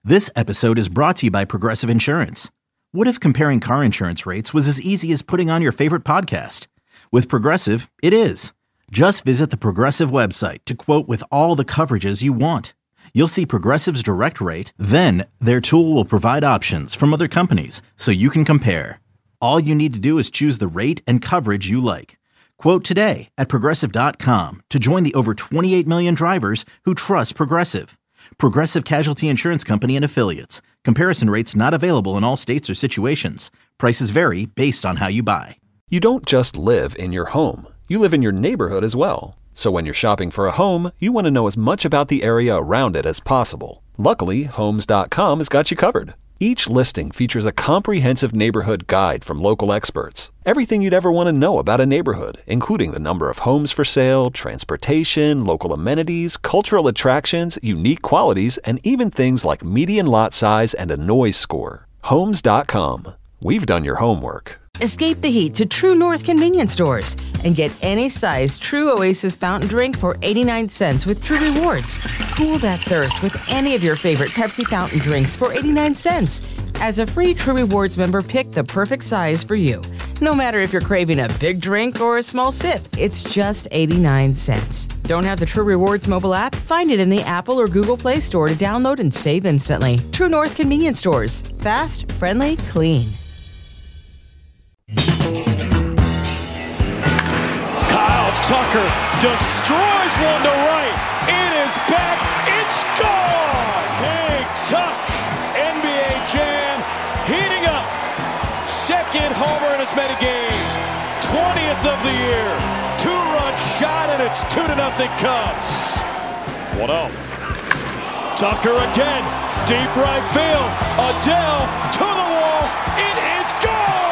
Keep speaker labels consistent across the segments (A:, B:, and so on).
A: This episode is brought to you by Progressive Insurance. What if comparing car insurance rates was as easy as putting on your favorite podcast? With Progressive, it is. Just visit the Progressive website to quote with all the coverages you want. You'll see Progressive's direct rate, then their tool will provide options from other companies so you can compare. All you need to do is choose the rate and coverage you like. Quote today at Progressive.com to join the over 28 million drivers who trust Progressive. Progressive Casualty Insurance Company and Affiliates. Comparison rates not available in all states or situations. Prices vary based on how you buy.
B: You don't just live in your home. You live in your neighborhood as well. So when you're shopping for a home, you want to know as much about the area around it as possible. Luckily, Homes.com has got you covered. Each listing features a comprehensive neighborhood guide from local experts. Everything you'd ever want to know about a neighborhood, including the number of homes for sale, transportation, local amenities, cultural attractions, unique qualities, and even things like median lot size and a noise score. Homes.com. We've done your homework.
C: Escape the heat to True North convenience stores and get any size True Oasis fountain drink for 89 cents with True Rewards. Cool that thirst with any of your favorite Pepsi fountain drinks for 89 cents. As a free True Rewards member, pick the perfect size for you. No matter if you're craving a big drink or a small sip, it's just 89 cents. Don't have the True Rewards mobile app? Find it in the Apple or Google Play Store to download and save instantly. True North convenience stores. Fast, friendly, clean.
D: Kyle Tucker destroys one to right. It is back. It's gone. Big Tuck, NBA Jam, heating up. Second homer in as many games. 20th of the year. 2-run shot, and it's 2-0 Cubs. 1-0. Tucker again. Deep right field. Adele to the wall. It is gone.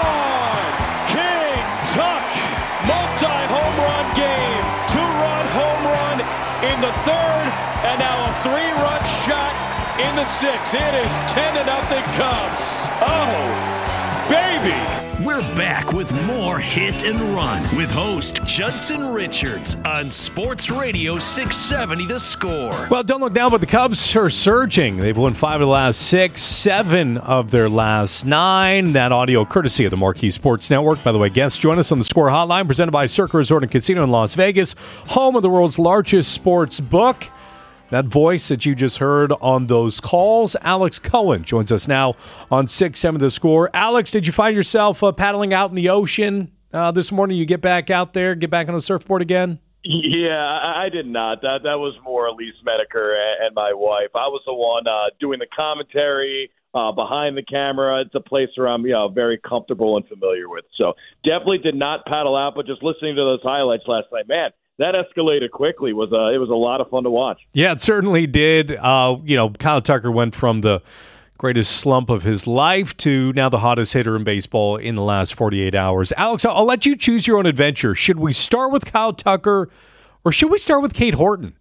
D: Tuck, multi-home run game, 2-run home run in the third, and now a 3-run shot in the sixth. It is 10-0 Cubs. Oh, baby.
E: We're back with more Hit and Run with host Judson Richards on Sports Radio 670 The Score.
F: Well, don't look down, but the Cubs are surging. They've won 5 of the last 6, 7 of their last 9. That audio courtesy of the Marquee Sports Network. By the way, guests join us on the Score Hotline presented by Circa Resort and Casino in Las Vegas, home of the world's largest sports book. That voice that you just heard on those calls, Alex Cohen, joins us now on 6-7 The Score. Alex, did you find yourself paddling out in the ocean this morning? You get back out there, get back on the surfboard again?
G: Yeah, I did not. That was more Elise Medeker and my wife. I was the one doing the commentary behind the camera. It's a place where I'm very comfortable and familiar with. So definitely did not paddle out, but just listening to those highlights last night, man, that escalated quickly. It was a lot of fun to watch.
F: Yeah, it certainly did. Kyle Tucker went from the greatest slump of his life to now the hottest hitter in baseball in the last 48 hours. Alex, I'll let you choose your own adventure. Should we start with Kyle Tucker or should we start with Cade Horton?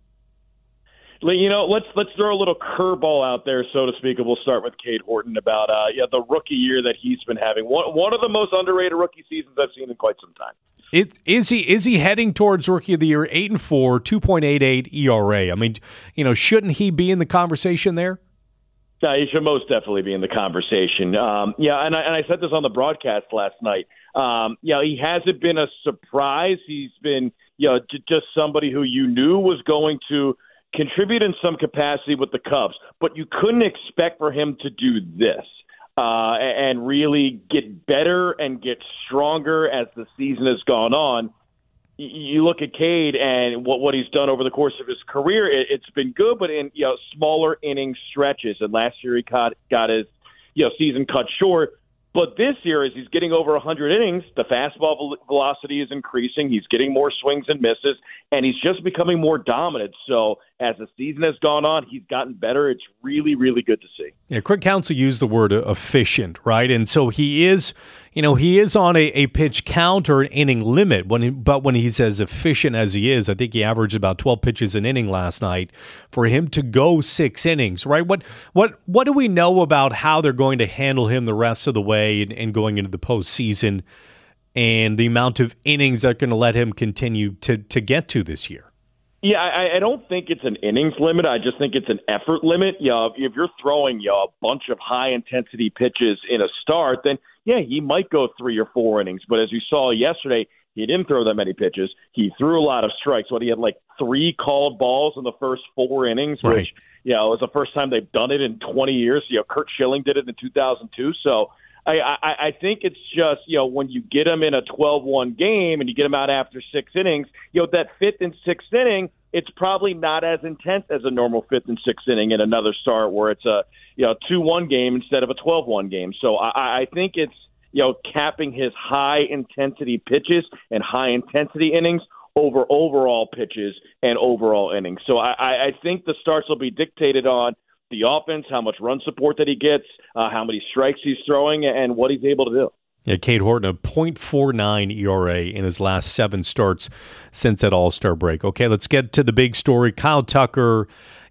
G: Let's throw a little curveball out there, so to speak, and we'll start with Cade Horton about the rookie year that he's been having. One of the most underrated rookie seasons I've seen in quite some time.
F: Is he heading towards Rookie of the Year? 8-4, 2.88 ERA. I mean, shouldn't he be in the conversation there?
G: Yeah, he should most definitely be in the conversation. And I said this on the broadcast last night. He hasn't been a surprise. He's been just somebody who you knew was going to contribute in some capacity with the Cubs, but you couldn't expect for him to do this. And really get better and get stronger as the season has gone on. You look at Cade and what he's done over the course of his career, it's been good, but in smaller inning stretches. And last year he got his season cut short. But this year, as he's getting over 100 innings, the fastball velocity is increasing. He's getting more swings and misses, and he's just becoming more dominant. So as the season has gone on, he's gotten better. It's really, really good to see.
F: Yeah, Craig Counsell used the word efficient, right? And so he is on a pitch count or an inning limit. But when he's as efficient as he is, I think he averaged about 12 pitches an inning last night. For him to go 6 innings, right? What do we know about how they're going to handle him the rest of the way and going into the postseason, and the amount of innings that are going to let him continue to get to this year?
G: Yeah, I don't think it's an innings limit. I just think it's an effort limit. If you're throwing a bunch of high-intensity pitches in a start, then, yeah, he might go 3 or 4 innings. But as you saw yesterday, he didn't throw that many pitches. He threw a lot of strikes. He had 3 called balls in the first 4 innings,
F: right.
G: Which, it was the first time they've done it in 20 years. Kurt Schilling did it in 2002. So I think it's just, when you get him in a 12-1 game and you get him out after 6 innings, that 5th and 6th inning, it's probably not as intense as a normal 5th and 6th inning in another start where it's a 2-1 game instead of a 12-1 game. So I think it's, capping his high-intensity pitches and high-intensity innings over overall pitches and overall innings. So I think the starts will be dictated on the offense, how much run support that he gets, how many strikes he's throwing, and what he's able to do.
F: Yeah, Cade Horton, a .49 ERA in his last 7 starts since that All-Star break. Okay, let's get to the big story. Kyle Tucker,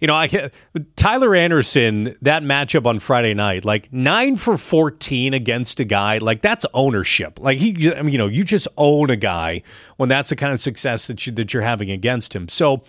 F: Tyler Anderson, that matchup on Friday night, 9 for 14 against a guy, that's ownership. You just own a guy when that's the kind of success that you're having against him. So,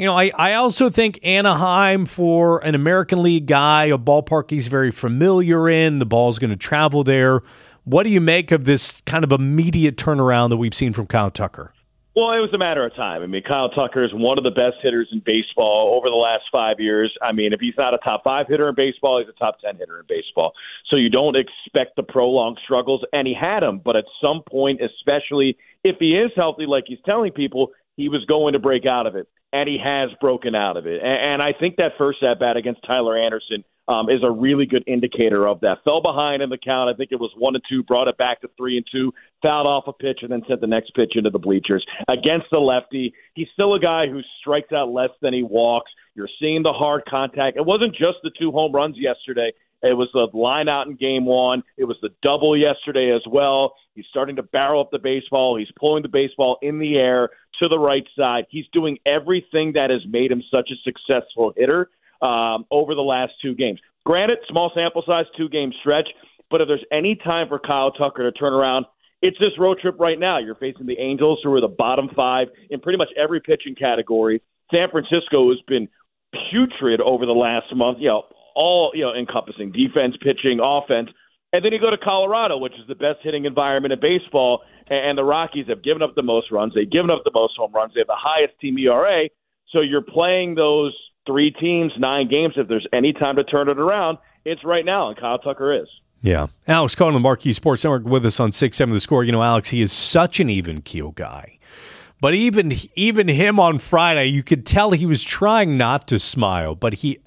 F: I also think Anaheim, for an American League guy, a ballpark he's very familiar in, the ball's going to travel there. What do you make of this kind of immediate turnaround that we've seen from Kyle Tucker?
G: Well, it was a matter of time. Kyle Tucker is one of the best hitters in baseball over the last 5 years. If he's not a top 5 hitter in baseball, he's a top 10 hitter in baseball. So you don't expect the prolonged struggles, and he had them. But at some point, especially if he is healthy, like he's telling people, he was going to break out of it, and he has broken out of it. And I think that first at-bat against Tyler Anderson is a really good indicator of that. Fell behind in the count. I think it was 1-2, brought it back to 3-2, fouled off a pitch, and then sent the next pitch into the bleachers. Against the lefty, he's still a guy who strikes out less than he walks. You're seeing the hard contact. It wasn't just the 2 home runs yesterday. It was the line out in game 1. It was the double yesterday as well. He's starting to barrel up the baseball. He's pulling the baseball in the air to the right side. He's doing everything that has made him such a successful hitter over the last 2 games. Granted, small sample size, 2-game stretch, but if there's any time for Kyle Tucker to turn around, it's this road trip right now. You're facing the Angels, who are the bottom 5 in pretty much every pitching category. San Francisco has been putrid over the last month, all encompassing defense, pitching, offense. And then you go to Colorado, which is the best hitting environment in baseball, and the Rockies have given up the most runs. They've given up the most home runs. They have the highest team ERA. So you're playing those 3 teams, 9 games. If there's any time to turn it around, it's right now, and Kyle Tucker is.
F: Yeah. Alex Cohen, the Marquee Sports Network, with us on 6-7 The Score. Alex, he is such an even keel guy. But even him on Friday, you could tell he was trying not to smile, but he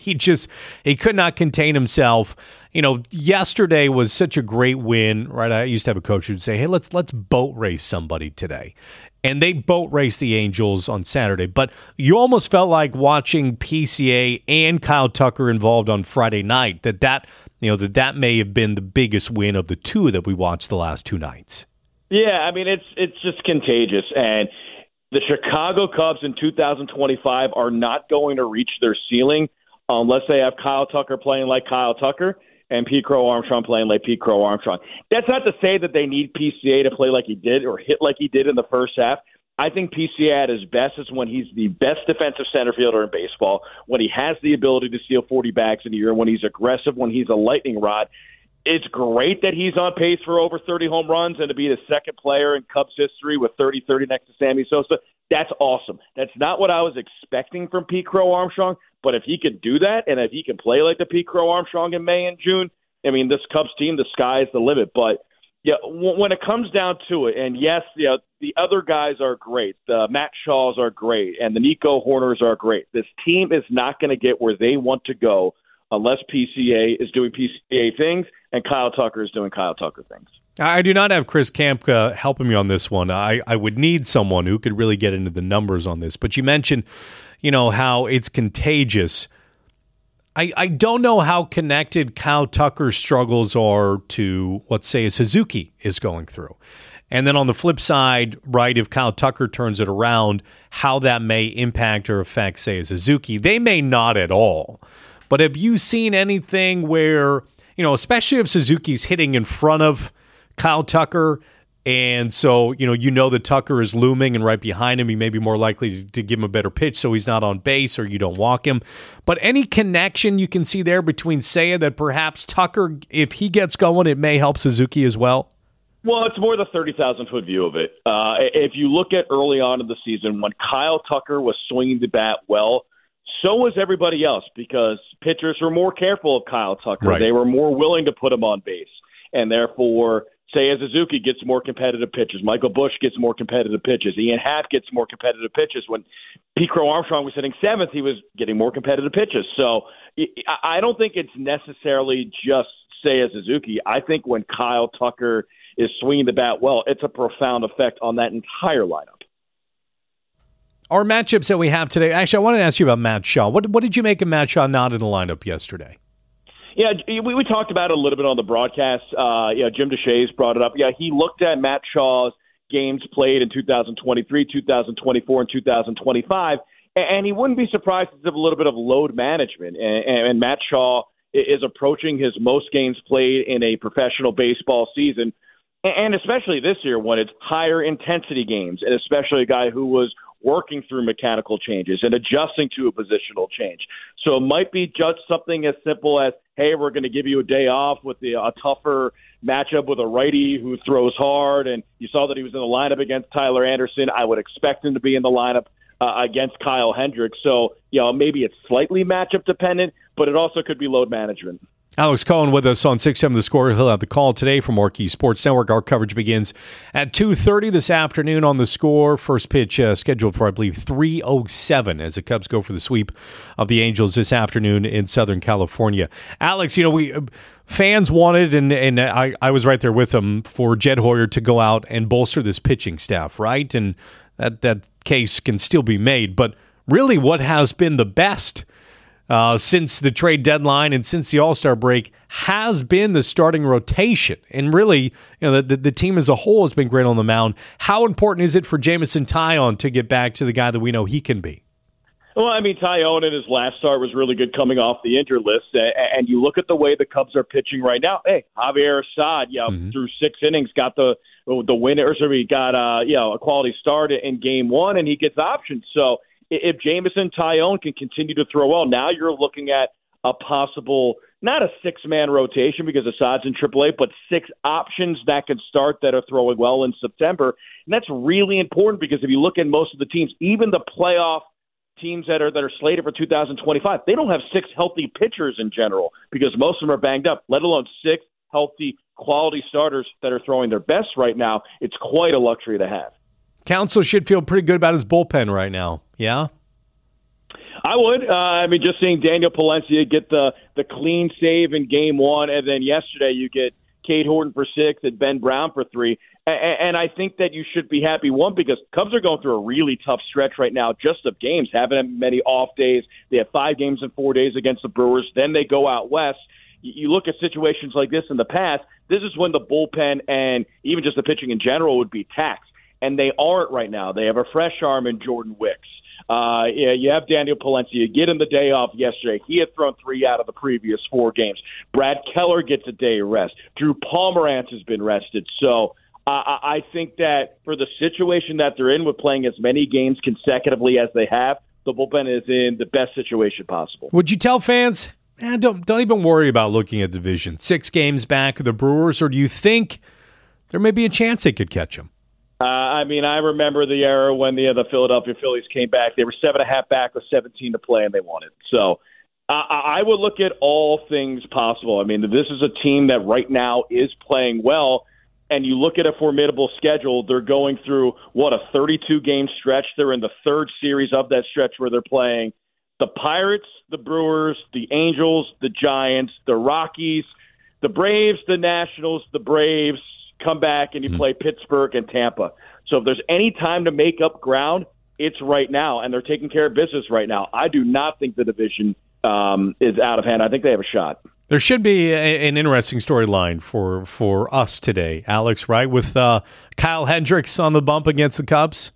F: could not contain himself. Yesterday was such a great win, right? I used to have a coach who'd say, "Hey, let's boat race somebody today." And they boat raced the Angels on Saturday. But you almost felt like watching PCA and Kyle Tucker involved on Friday night, that may have been the biggest win of the 2 that we watched the last 2 nights.
G: Yeah, it's just contagious. And the Chicago Cubs in 2025 are not going to reach their ceiling unless they have Kyle Tucker playing like Kyle Tucker and Pete Crow Armstrong playing like Pete Crow Armstrong. That's not to say that they need PCA to play like he did or hit like he did in the first half. I think PCA at his best is when he's the best defensive center fielder in baseball, when he has the ability to steal 40 bags in a year, when he's aggressive, when he's a lightning rod. It's great that he's on pace for over 30 home runs and to be the second player in Cubs history with 30-30 next to Sammy Sosa. That's awesome. That's not what I was expecting from Pete Crow Armstrong, but if he can do that and if he can play like the Pete Crow Armstrong in May and June, this Cubs team, the sky is the limit. But yeah, when it comes down to it, and yes, the other guys are great. The Matt Shaws are great, and the Nico Horners are great. This team is not going to get where they want to go unless PCA is doing PCA things and Kyle Tucker is doing Kyle Tucker things.
F: I do not have Chris Kampka helping me on this one. I would need someone who could really get into the numbers on this. But you mentioned, how it's contagious. I don't know how connected Kyle Tucker's struggles are to, let's say, a Suzuki is going through. And then on the flip side, right, if Kyle Tucker turns it around, how that may impact or affect, say, a Suzuki. They may not at all. But have you seen anything where, especially if Suzuki's hitting in front of Kyle Tucker, And so, you know that Tucker is looming, and right behind him, he may be more likely to give him a better pitch so he's not on base or you don't walk him. But any connection you can see there between Seiya that perhaps Tucker, if he gets going, it may help Suzuki as well?
G: Well, it's more the 30,000-foot view of it. If you look at early on in the season when Kyle Tucker was swinging the bat well, so was everybody else because pitchers were more careful of Kyle Tucker.
F: Right.
G: They were more willing to put him on base. And therefore, Seiya Suzuki gets more competitive pitches. Michael Busch gets more competitive pitches. Ian Happ gets more competitive pitches. When Pete Crow Armstrong was hitting seventh, he was getting more competitive pitches. So I don't think it's necessarily just Seiya Suzuki. I think when Kyle Tucker is swinging the bat well, it's a profound effect on that entire lineup.
F: Our matchups that we have today, actually, I wanted to ask you about Matt Shaw. What did you make of Matt Shaw not in the lineup yesterday?
G: Yeah, we talked about it a little bit on the broadcast. Jim DeShays brought it up. Yeah, he looked at Matt Shaw's games played in 2023, 2024, and 2025, and he wouldn't be surprised to have a little bit of load management. And Matt Shaw is approaching his most games played in a professional baseball season, and especially this year when it's higher intensity games, and especially a guy who was working through mechanical changes and adjusting to a positional change. So it might be just something as simple as, hey, we're going to give you a day off with a tougher matchup with a righty who throws hard. And you saw that he was in the lineup against Tyler Anderson. I would expect him to be in the lineup against Kyle Hendricks. So, maybe it's slightly matchup dependent, but it also could be load management.
F: Alex Cohen with us on 6-7 The Score. He'll have the call today from Marquee Sports Network. Our coverage begins at 2:30 this afternoon on The Score. First pitch scheduled for, I believe, 3:07 as the Cubs go for the sweep of the Angels this afternoon in Southern California. Alex, we fans wanted, and I was right there with them, for Jed Hoyer to go out and bolster this pitching staff, right? And that case can still be made. But really what has been the best since the trade deadline and since the All-Star break has been the starting rotation. And really, the team as a whole has been great on the mound. How important is it for Jameson Taillon to get back to the guy that we know he can be?
G: Well, Taillon in his last start was really good coming off the injured list. And you look at the way the Cubs are pitching right now. Hey, Javier Assad, through 6 innings, got the win, he got a quality start in game one, and he gets options. So if Jameson Taillon can continue to throw well, now you're looking at a possible, not a 6-man rotation because Assad's in AAA, but 6 options that can start that are throwing well in September. And that's really important because if you look at most of the teams, even the playoff teams that are slated for 2025, they don't have 6 healthy pitchers in general because most of them are banged up, let alone 6 healthy quality starters that are throwing their best right now. It's quite a luxury to have.
F: Counsell should feel pretty good about his bullpen right now, yeah?
G: I would. Just seeing Daniel Palencia get the clean save in game one, and then yesterday you get Cade Horton for 6 and Ben Brown for 3. And I think that you should be happy, one, because Cubs are going through a really tough stretch right now just of games, haven't many off days. They have 5 games in 4 days against the Brewers. Then they go out west. You look at situations like this in the past, this is when the bullpen and even just the pitching in general would be taxed. And they aren't right now. They have a fresh arm in Jordan Wicks. You have Daniel Palencia. You get him the day off yesterday. He had thrown 3 out of the previous 4 games. Brad Keller gets a day of rest. Drew Pomerantz has been rested. So I think that for the situation that they're in with playing as many games consecutively as they have, the bullpen is in the best situation possible.
F: Would you tell fans, don't even worry about looking at division? 6 games back of the Brewers, or do you think there may be a chance they could catch them?
G: I remember the era when the Philadelphia Phillies came back. They were 7.5 back with 17 to play, and they won it. So I would look at all things possible. This is a team that right now is playing well, and you look at a formidable schedule. They're going through, a 32-game stretch. They're in the 3rd series of that stretch where they're playing the Pirates, the Brewers, the Angels, the Giants, the Rockies, the Braves, the Nationals, the Braves, come back and you play Pittsburgh and Tampa. So if there's any time to make up ground, it's right now, and they're taking care of business right now. I do not think the division is out of hand. I think they have a shot.
F: There should be an interesting storyline for us today, Alex, right, with Kyle Hendricks on the bump against the Cubs?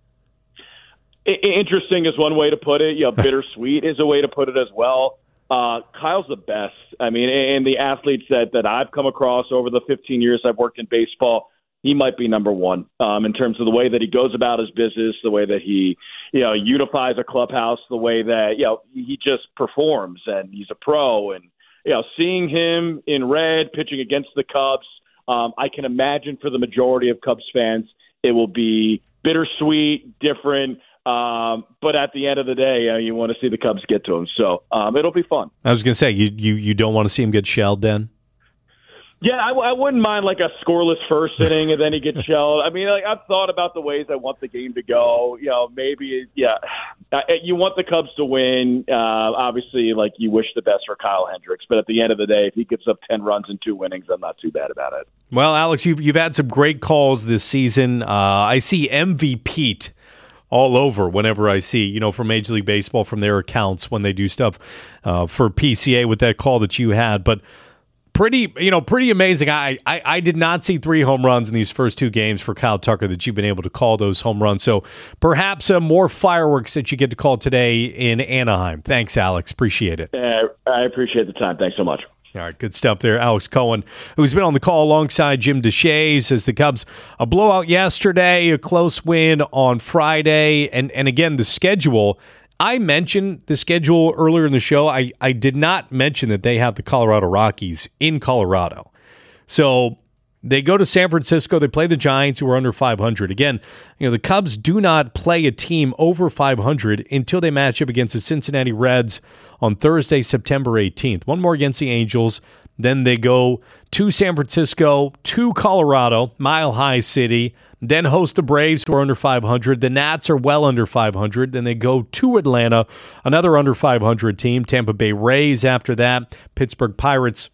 G: Interesting is one way to put it. Bittersweet is a way to put it as well. Kyle's the best. And the athletes that I've come across over the 15 years I've worked in baseball, he might be number one in terms of the way that he goes about his business, the way that he, unifies a clubhouse, the way that, he just performs, and he's a pro. And, seeing him in red pitching against the Cubs, I can imagine for the majority of Cubs fans, it will be bittersweet, different. But at the end of the day, you want to see the Cubs get to him. So it'll be fun.
F: I was going to say, you don't want to see him get shelled then?
G: Yeah, I wouldn't mind like a scoreless first inning and then he gets shelled. I mean, I've thought about the ways I want the game to go. Maybe, you want the Cubs to win. Obviously, like you wish the best for Kyle Hendricks, but at the end of the day, if he gives up 10 runs in 2 innings, I'm not too bad about it.
F: Well, Alex, you've had some great calls this season. I see MVP all over whenever I see, from Major League Baseball, from their accounts when they do stuff for PCA with that call that you had, but. Pretty amazing. I did not see 3 home runs in these first 2 games for Kyle Tucker that you've been able to call those home runs. So perhaps more fireworks that you get to call today in Anaheim. Thanks, Alex. Appreciate it.
G: I appreciate the time. Thanks so much.
F: All right, good stuff there. Alex Cohen, who's been on the call alongside Jim Deshaies, as the Cubs, a blowout yesterday, a close win on Friday, and again, the schedule. I mentioned the schedule earlier in the show. I did not mention that they have the Colorado Rockies in Colorado. So they go to San Francisco. They play the Giants, who are under 500. Again, the Cubs do not play a team over 500 until they match up against the Cincinnati Reds on Thursday, September 18th. One more against the Angels. Then they go to San Francisco, to Colorado, Mile High City, then host the Braves, who are under 500. The Nats are well under 500. Then they go to Atlanta, another under 500 team. Tampa Bay Rays after that. Pittsburgh Pirates.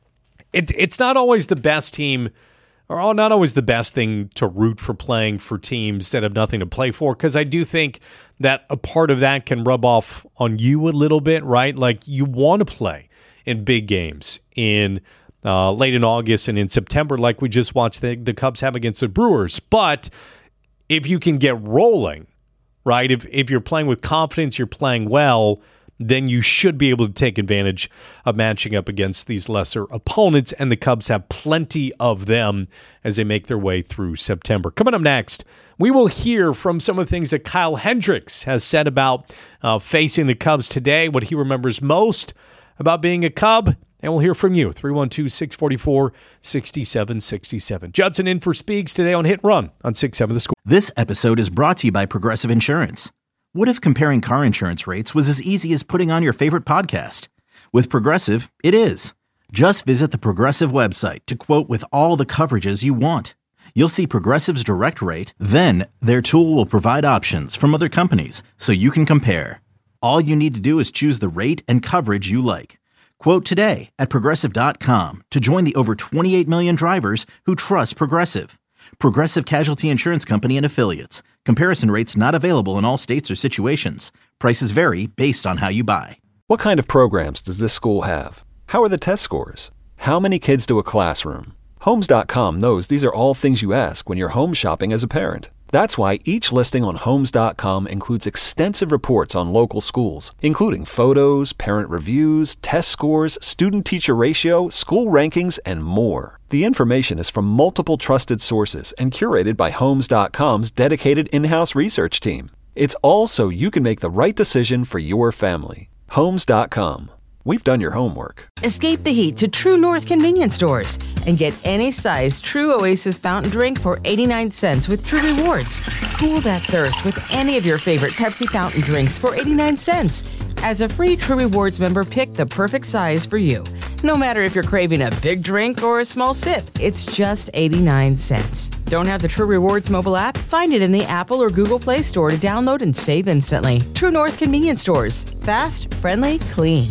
F: It's not always the best team, or not always the best thing to root for playing for teams that have nothing to play for, because I do think that a part of that can rub off on you a little bit, right? Like you want to play in big games in late in August and in September, like we just watched the Cubs have against the Brewers. But if you can get rolling, right, if you're playing with confidence, you're playing well, then you should be able to take advantage of matching up against these lesser opponents, and the Cubs have plenty of them as they make their way through September. Coming up next, we will hear from some of the things that Kyle Hendricks has said about facing the Cubs today, what he remembers most about being a Cub, and we'll hear from you. 312-644-6767. Judson in for Speaks today on Hit and Run on 6-7 The Score.
A: This episode is brought to you by Progressive Insurance. What if comparing car insurance rates was as easy as putting on your favorite podcast? With Progressive, it is. Just visit the Progressive website to quote with all the coverages you want. You'll see Progressive's direct rate, then their tool will provide options from other companies so you can compare. All you need to do is choose the rate and coverage you like. Quote today at Progressive.com to join the over 28 million drivers who trust Progressive. Progressive Casualty Insurance Company and Affiliates. Comparison rates not available in all states or situations. Prices vary based on how you buy.
B: What kind of programs does this school have? How are the test scores? How many kids do a classroom? Homes.com knows these are all things you ask when you're home shopping as a parent. That's why each listing on Homes.com includes extensive reports on local schools, including photos, parent reviews, test scores, student-teacher ratio, school rankings, and more. The information is from multiple trusted sources and curated by Homes.com's dedicated in-house research team. It's all so you can make the right decision for your family. Homes.com. We've done your homework.
C: Escape the heat to True North convenience stores and get any size True Oasis fountain drink for 89 cents with True Rewards. Cool that thirst with any of your favorite Pepsi fountain drinks for 89 cents. As a free True Rewards member, pick the perfect size for you. No matter if you're craving a big drink or a small sip, it's just 89 cents. Don't have the True Rewards mobile app? Find it in the Apple or Google Play Store to download and save instantly. True North convenience stores. Fast, friendly, clean.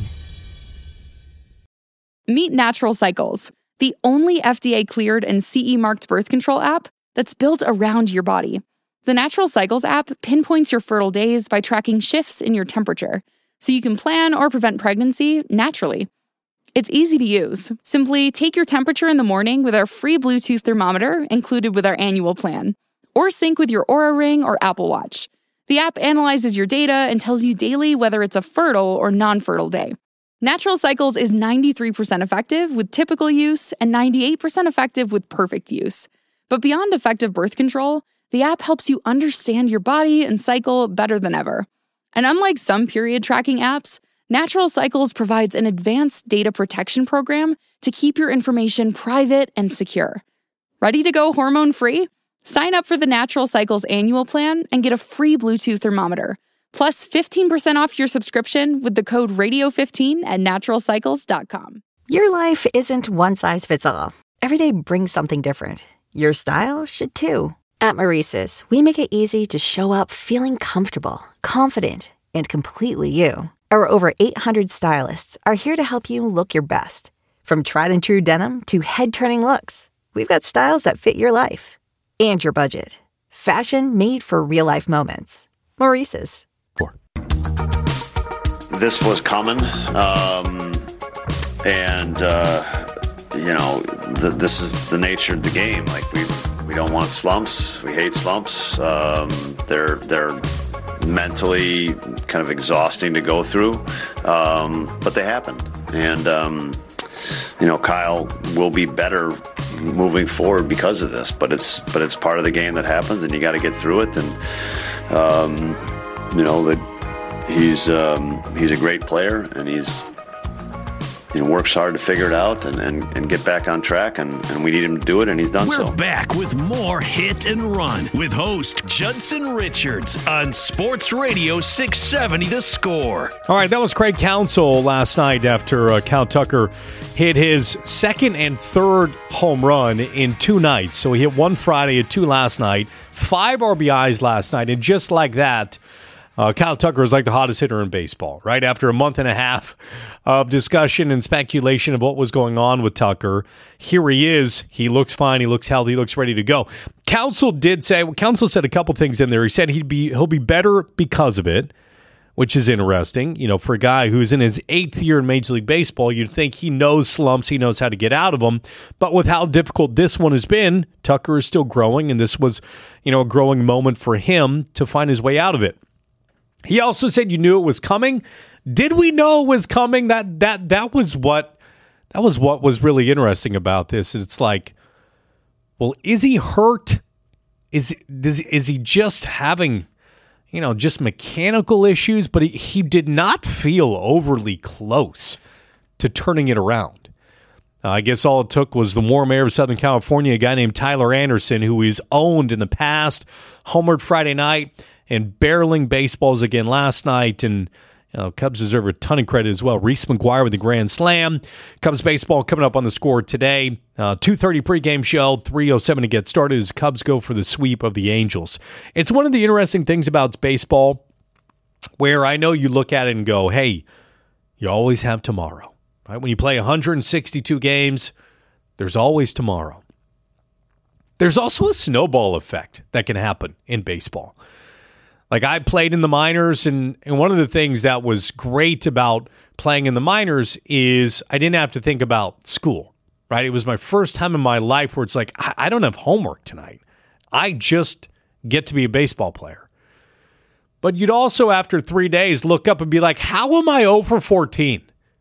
H: Meet Natural Cycles, the only FDA-cleared and CE-marked birth control app that's built around your body. The Natural Cycles app pinpoints your fertile days by tracking shifts in your temperature, so you can plan or prevent pregnancy naturally. It's easy to use. Simply take your temperature in the morning with our free Bluetooth thermometer included with our annual plan, or sync with your Oura Ring or Apple Watch. The app analyzes your data and tells you daily whether it's a fertile or non-fertile day. Natural Cycles is 93% effective with typical use and 98% effective with perfect use. But beyond effective birth control, the app helps you understand your body and cycle better than ever. And unlike some period tracking apps, Natural Cycles provides an advanced data protection program to keep your information private and secure. Ready to go hormone-free? Sign up for the Natural Cycles annual plan and get a free Bluetooth thermometer, plus 15% off your subscription with the code radio15 at naturalcycles.com.
I: Your life isn't one size fits all. Every day brings something different. Your style should too. At Maurice's, we make it easy to show up feeling comfortable, confident, and completely you. Our over 800 stylists are here to help you look your best. From tried and true denim to head-turning looks, we've got styles that fit your life and your budget. Fashion made for real-life moments. Maurice's.
J: This was coming, this is the nature of the game. Like we don't want slumps. We hate slumps. They're mentally kind of exhausting to go through, but they happen. And Kyle will be better moving forward because of this. But it's part of the game that happens, and you got to get through it. And that he's a great player, and he's works hard to figure it out and get back on track, and we need him to do it, and he's done so.
E: We're back with more Hit and Run with host Judson Richards on Sports Radio 670 The Score.
F: All right, that was Craig Counsell last night after Cal Tucker hit his second and third home run in 2 nights. So he hit 1 Friday and 2 last night, 5 RBIs last night, and just like that, Kyle Tucker is like the hottest hitter in baseball, right? After a month and a half of discussion and speculation of what was going on with Tucker, here he is. He looks fine. He looks healthy. He looks ready to go. Counsell said a couple things in there. He said he'll be better because of it, which is interesting. For a guy who's in his 8th year in Major League Baseball, you'd think he knows slumps. He knows how to get out of them. But with how difficult this one has been, Tucker is still growing, and this was, a growing moment for him to find his way out of it. He also said you knew it was coming. Did we know it was coming? That was what was really interesting about this. It's like, well, is he hurt? Is he just having, just mechanical issues? But he did not feel overly close to turning it around. I guess all it took was the warm air of Southern California. A guy named Tyler Anderson, who he's owned in the past, homered Friday night and barreling baseballs again last night. And Cubs deserve a ton of credit as well. Reese McGuire with the grand slam. Cubs baseball coming up on The Score today. 2:30 pregame show, 3:07 to get started as Cubs go for the sweep of the Angels. It's one of the interesting things about baseball where I know you look at it and go, hey, you always have tomorrow. Right? When you play 162 games, there's always tomorrow. There's also a snowball effect that can happen in baseball. Like, I played in the minors, and one of the things that was great about playing in the minors is I didn't have to think about school, right? It was my first time in my life where it's like, I don't have homework tonight. I just get to be a baseball player. But you'd also, after 3 days, look up and be like, how am I 0 for 14?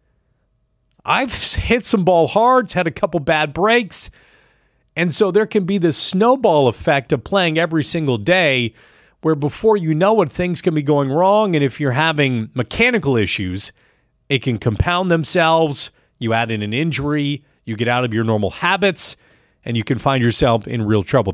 F: I've hit some ball hards, had a couple bad breaks, and so there can be this snowball effect of playing every single day where before you know it, things can be going wrong. And if you're having mechanical issues, it can compound themselves. You add in an injury, you get out of your normal habits, and you can find yourself in real trouble.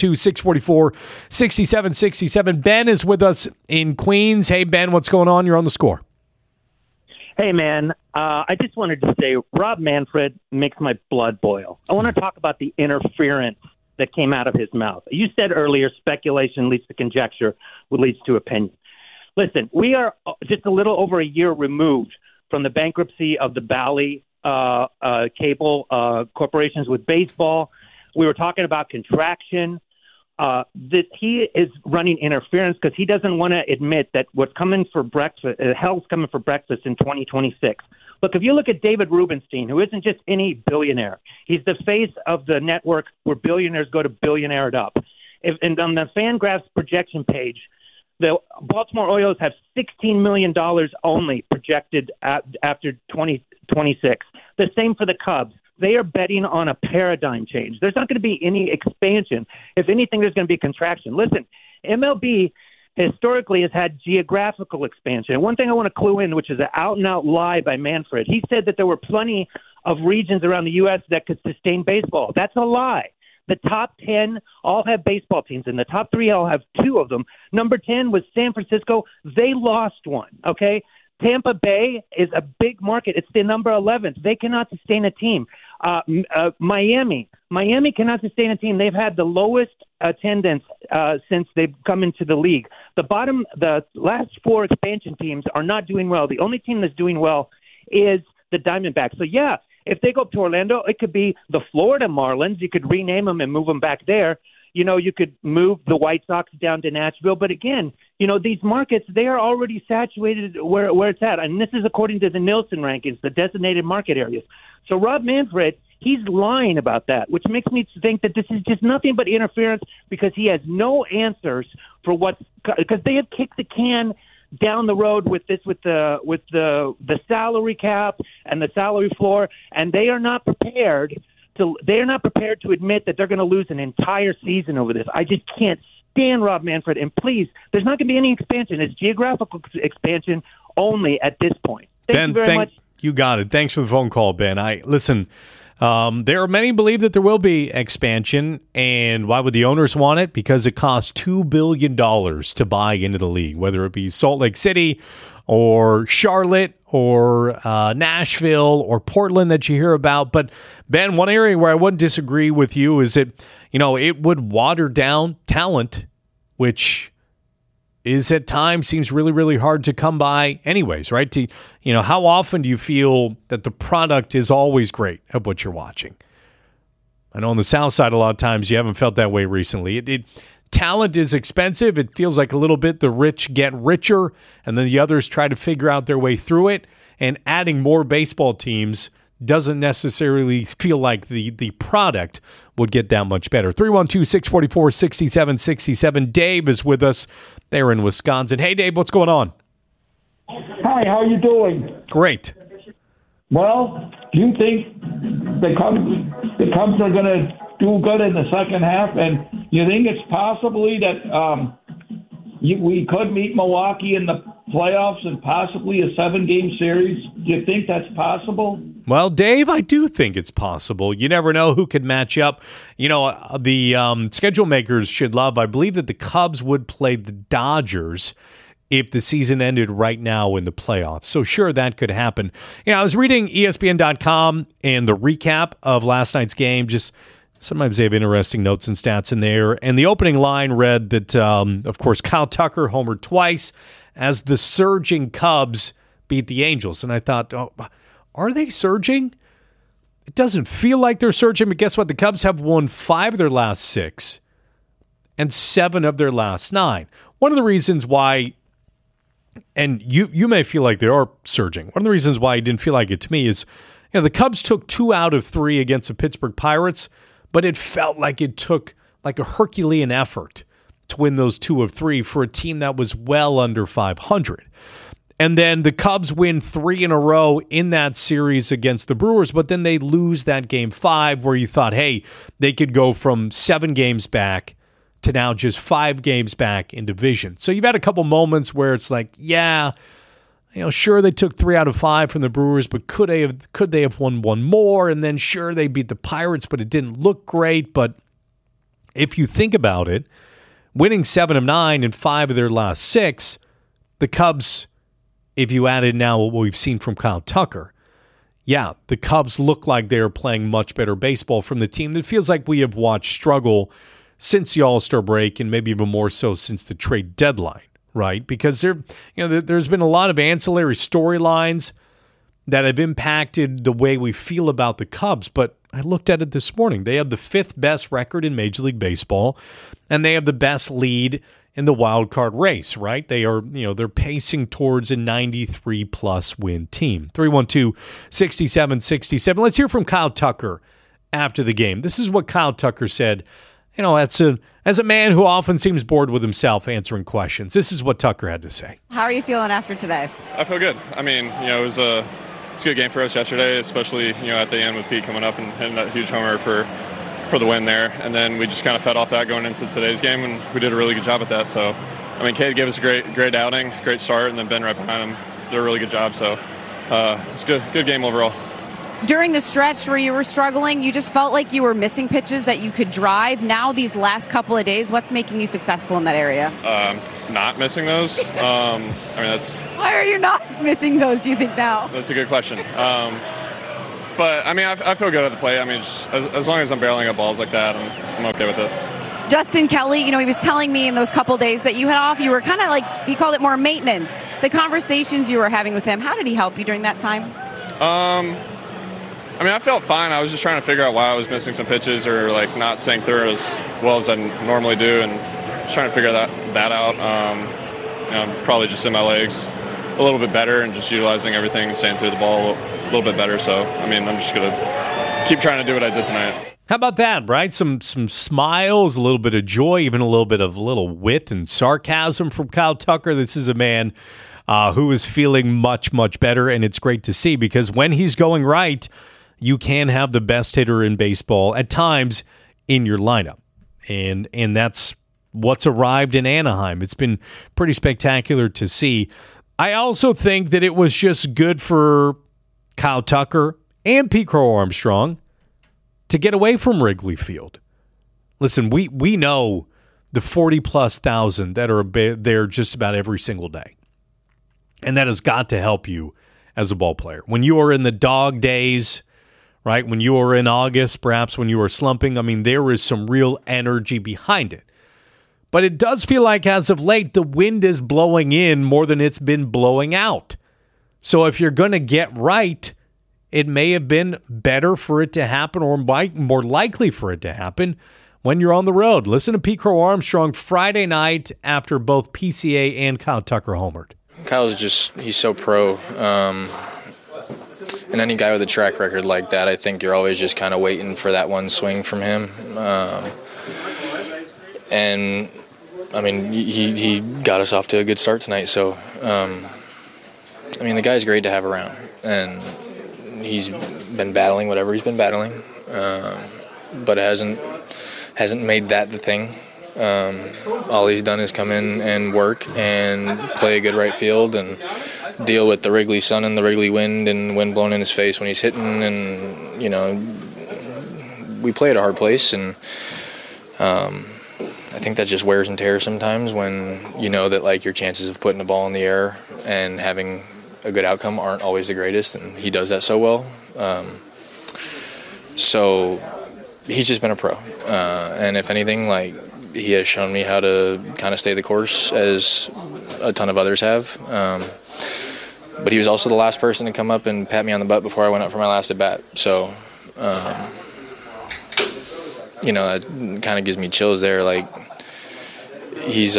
F: 312-644-6767. Ben is with us in Queens. Hey, Ben, what's going on? You're on The Score.
K: Hey, man. I just wanted to say Rob Manfred makes my blood boil. I want to talk about the interference that came out of his mouth. You said earlier, speculation leads to conjecture, which leads to opinion. Listen, we are just a little over a year removed from the bankruptcy of the Bally cable corporations with baseball. We were talking about contraction. That he is running interference because he doesn't want to admit that what's coming for breakfast, hell's coming for breakfast in 2026. Look, if you look at David Rubenstein, who isn't just any billionaire, he's the face of the network where billionaires go to billionaire it up. And on the FanGraphs projection page, the Baltimore Orioles have $16 million only projected after 2026. The same for the Cubs. They are betting on a paradigm change. There's not going to be any expansion. If anything, there's going to be contraction. Listen, MLB historically has had geographical expansion. And one thing I want to clue in, which is an out-and-out lie by Manfred, he said that there were plenty of regions around the U.S. that could sustain baseball. That's a lie. The top 10 all have baseball teams, and the top 3 all have 2 of them. Number 10 was San Francisco. They lost one, okay? Tampa Bay is a big market. It's the number 11th. They cannot sustain a team. Miami cannot sustain a team. They've had the lowest attendance since they've come into the league. The last 4 expansion teams are not doing well. The only team that's doing well is the Diamondbacks. So, yeah, if they go up to Orlando, it could be the Florida Marlins. You could rename them and move them back there. You know, you could move the White Sox down to Nashville. But again, you know, these markets, they are already saturated where it's at. And this is according to the Nielsen rankings, the designated market areas. So Rob Manfred, he's lying about that, which makes me think that this is just nothing but interference because he has no answers for because they have kicked the can down the road with the salary cap and the salary floor, and they are not prepared to admit that they're going to lose an entire season over this. I just can't stand Rob Manfred. And please, there's not going to be any expansion. It's geographical expansion only at this point. Thank you very much.
F: You got it. Thanks for the phone call, Ben. Listen, there are many believe that there will be expansion, and why would the owners want it? Because it costs $2 billion to buy into the league, whether it be Salt Lake City or Charlotte or Nashville or Portland that you hear about. But, Ben, one area where I wouldn't disagree with you is that, you know, it would water down talent, which is at times seems really, really hard to come by anyways, right? How often do you feel that the product is always great at what you're watching? I know on the South Side a lot of times you haven't felt that way recently. Talent is expensive. It feels like a little bit the rich get richer, and then the others try to figure out their way through it. And adding more baseball teams doesn't necessarily feel like the product would get that much better. 312-644-6767. Dave is with us there in Wisconsin. Hey, Dave, what's going on?
L: Hi, how are you doing?
F: Great.
L: Well, do you think the Cubs are going to do good in the second half? And you think it's possibly that we could meet Milwaukee in the playoffs and possibly a 7-game series? Do you think that's possible?
F: Well, Dave, I do think it's possible. You never know who could match up. You know, the schedule makers should love, I believe that the Cubs would play the Dodgers if the season ended right now in the playoffs. So sure, that could happen. You know, I was reading ESPN.com and the recap of last night's game. Just sometimes they have interesting notes and stats in there. And the opening line read that, of course, Kyle Tucker homered twice as the surging Cubs beat the Angels. And I thought, are they surging? It doesn't feel like they're surging, but guess what? The Cubs have won 5 of their last 6 and 7 of their last 9. One of the reasons why, and you may feel like they are surging, one of the reasons why I didn't feel like it to me is, you know, the Cubs took 2 out of 3 against the Pittsburgh Pirates, but it felt like it took like a Herculean effort to win those 2 of 3 for a team that was well under 500. And then the Cubs win 3 in a row in that series against the Brewers, but then they lose that game 5 where you thought, hey, they could go from 7 games back to now just 5 games back in division. So you've had a couple moments where it's like, yeah, you know, sure they took 3 out of 5 from the Brewers, but could they have won 1 more? And then sure they beat the Pirates, but it didn't look great. But if you think about it, winning 7 of 9 in 5 of their last 6, the Cubs, if you added now what we've seen from Kyle Tucker, yeah, the Cubs look like they're playing much better baseball from the team that feels like we have watched struggle since the All-Star break and maybe even more so since the trade deadline, right? Because there's been a lot of ancillary storylines that have impacted the way we feel about the Cubs, but I looked at it this morning. They have the 5th best record in Major League Baseball, and they have the best lead in the wild card race, right? They are, they're pacing towards a 93-plus win team. 312-6767. Let's hear from Kyle Tucker after the game. This is what Kyle Tucker said. As a man who often seems bored with himself answering questions, this is what Tucker had to say.
M: How are you feeling after today?
N: I feel good. I mean, it was a
M: it's a good game for us yesterday, especially at the end with Pete coming up and hitting that huge homer for the win there. And then we just kind of fed off that going into today's game, and we did a really good job at that. So, Cade gave us a great outing, great start, and then Ben right behind him did a really good job. So it's good game overall.
N: During the stretch where you were struggling, you just felt like you were missing pitches that you could drive. Now, these last couple of days, what's making you successful in that area?
M: Not missing those. That's.
N: Why are you not missing those, do you think, now?
M: That's a good question. But, I feel good at the plate. Just, as long as I'm barreling up balls like that, I'm okay with it.
N: Justin Kelly, he was telling me in those couple days that you had off, you were kind of like, he called it more maintenance. The conversations you were having with him, how did he help you during that time?
M: I felt fine. I was just trying to figure out why I was missing some pitches or not staying through as well as I normally do, and just trying to figure that out. Probably just in my legs a little bit better and just utilizing everything, staying through the ball a little bit better. So, I'm just going to keep trying to do what I did tonight.
F: How about that, right? Some smiles, a little bit of joy, even a little bit of wit and sarcasm from Kyle Tucker. This is a man who is feeling much, much better, and it's great to see because when he's going right, you can have the best hitter in baseball at times in your lineup. And that's what's arrived in Anaheim. It's been pretty spectacular to see. I also think that it was just good for Kyle Tucker and Pete Crow Armstrong to get away from Wrigley Field. Listen, we know the 40-plus thousand that are there just about every single day. And that has got to help you as a ball player. When you are in the dog days, right, when you are in August, perhaps when you are slumping, there is some real energy behind it. But it does feel like as of late, the wind is blowing in more than it's been blowing out. So if you're going to get right, it may have been better for it to happen or more likely for it to happen when you're on the road. Listen to Pete Crow Armstrong Friday night after both PCA and Kyle Tucker homered.
O: Kyle's he's so pro. And any guy with a track record like that, I think you're always just kind of waiting for that one swing from him. He got us off to a good start tonight. So, the guy's great to have around. And he's been battling whatever he's been battling, but hasn't made that the thing. All he's done is come in and work and play a good right field and deal with the Wrigley sun and the Wrigley wind and wind blowing in his face when he's hitting. And, we play at a hard place, and I think that just wears and tears sometimes when you know that, your chances of putting the ball in the air and having a good outcome aren't always the greatest, and he does that so well. So he's just been a pro. And if anything, he has shown me how to kind of stay the course as a ton of others have. But he was also the last person to come up and pat me on the butt before I went up for my last at-bat. So, that kind of gives me chills there. He's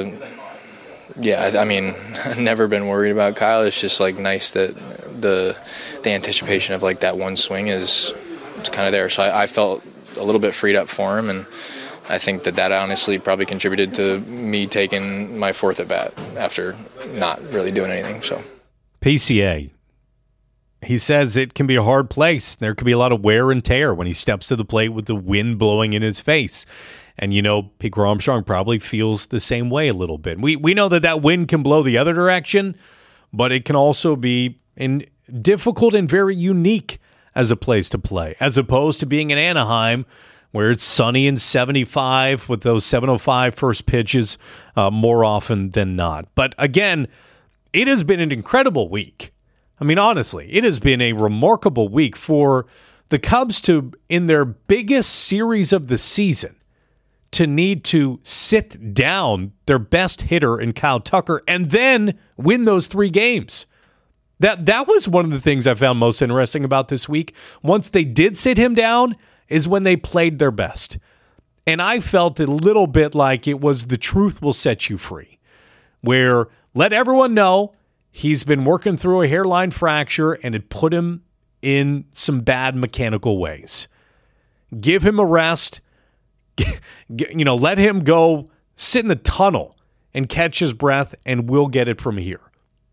O: I've never been worried about Kyle. It's just nice that the anticipation of that one swing is kind of there. So I felt a little bit freed up for him, and I think that honestly probably contributed to me taking my fourth at bat after not really doing anything. So
F: PCA, he says it can be a hard place. There could be a lot of wear and tear when he steps to the plate with the wind blowing in his face. And, Pete Crow Armstrong probably feels the same way a little bit. We know that wind can blow the other direction, but it can also be difficult and very unique as a place to play, as opposed to being in Anaheim where it's sunny and 75 with those 7:05 first pitches more often than not. But, again, it has been an incredible week. Honestly, it has been a remarkable week for the Cubs to, in their biggest series of the season, to need to sit down their best hitter in Kyle Tucker and then win those 3 games. That was one of the things I found most interesting about this week. Once they did sit him down is when they played their best. And I felt a little bit like it was the truth will set you free, where let everyone know he's been working through a hairline fracture and it put him in some bad mechanical ways. Give him a rest. Let him go sit in the tunnel and catch his breath, and we'll get it from here.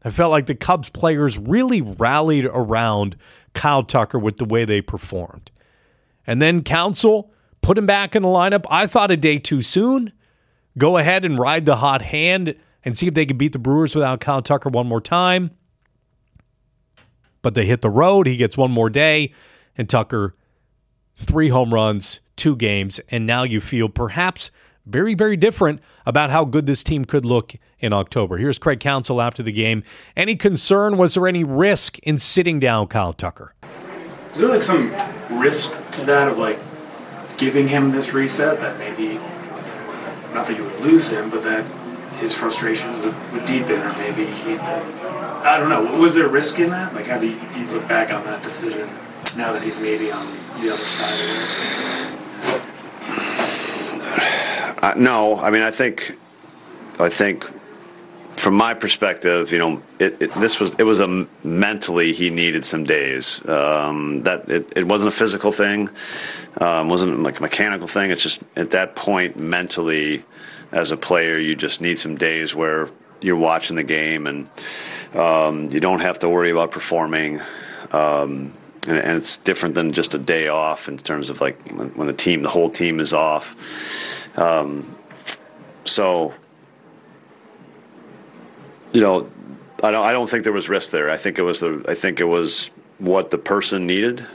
F: I felt like the Cubs players really rallied around Kyle Tucker with the way they performed. And then Counsell put him back in the lineup. I thought a day too soon. Go ahead and ride the hot hand and see if they could beat the Brewers without Kyle Tucker one more time. But they hit the road. He gets one more day. And Tucker, 3 home runs, 2 games. And now you feel perhaps very, very different about how good this team could look in October. Here's Craig Counsell after the game. Any concern? Was there any risk in sitting down Kyle Tucker?
P: Is there like some risk to that of like giving him this reset that maybe, not that you would lose him, but that his frustrations would deepen, or maybe I don't know. Was there risk in that? Like, how do you look back on that decision now that he's maybe on the other side of this?
J: No, I mean, I think from my perspective, you know, it was a mentally he needed some days. It wasn't a physical thing, wasn't like a mechanical thing. It's just at that point mentally, as a player, you just need some days where you're watching the game and you don't have to worry about performing. And it's different than just a day off in terms of like when the whole team is off. So, you know, I don't think there was risk there. I think it was what the person needed,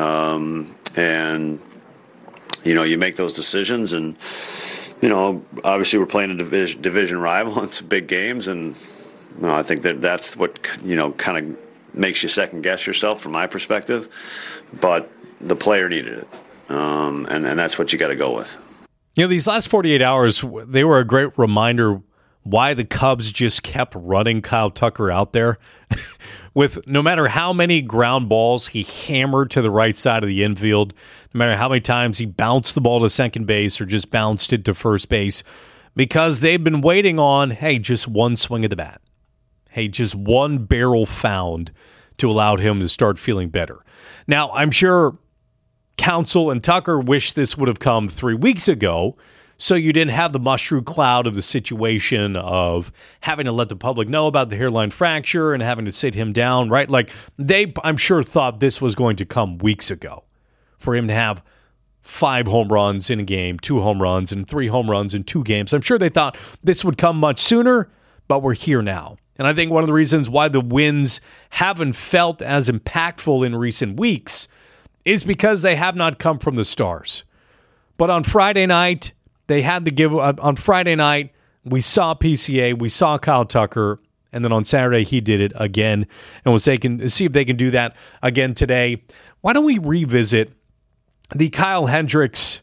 J: and you know, you make those decisions, and you know, obviously we're playing a division rival. And it's big games, and you know, I think that's what, you know, kind of makes you second guess yourself from my perspective. But the player needed it, and that's what you got to go with.
F: You know, these last 48 hours, they were a great reminder why the Cubs just kept running Kyle Tucker out there with no matter how many ground balls he hammered to the right side of the infield, no matter how many times he bounced the ball to second base or just bounced it to first base, because they've been waiting on, hey, just one swing of the bat. Hey, just one barrel found to allow him to start feeling better. Now, I'm sure Counsell and Tucker wish this would have come 3 weeks ago, so you didn't have the mushroom cloud of the situation of having to let the public know about the hairline fracture and having to sit him down, right? Like, they, I'm sure, thought this was going to come weeks ago for him to have 5 home runs in a game, 2 home runs, and 3 home runs in 2 games. I'm sure they thought this would come much sooner, but we're here now. And I think one of the reasons why the wins haven't felt as impactful in recent weeks is because they have not come from the stars. But on Friday night, they had to give. On Friday night, we saw PCA, we saw Kyle Tucker, and then on Saturday he did it again. And we'll see if they can do that again today. Why don't we revisit the Kyle Hendricks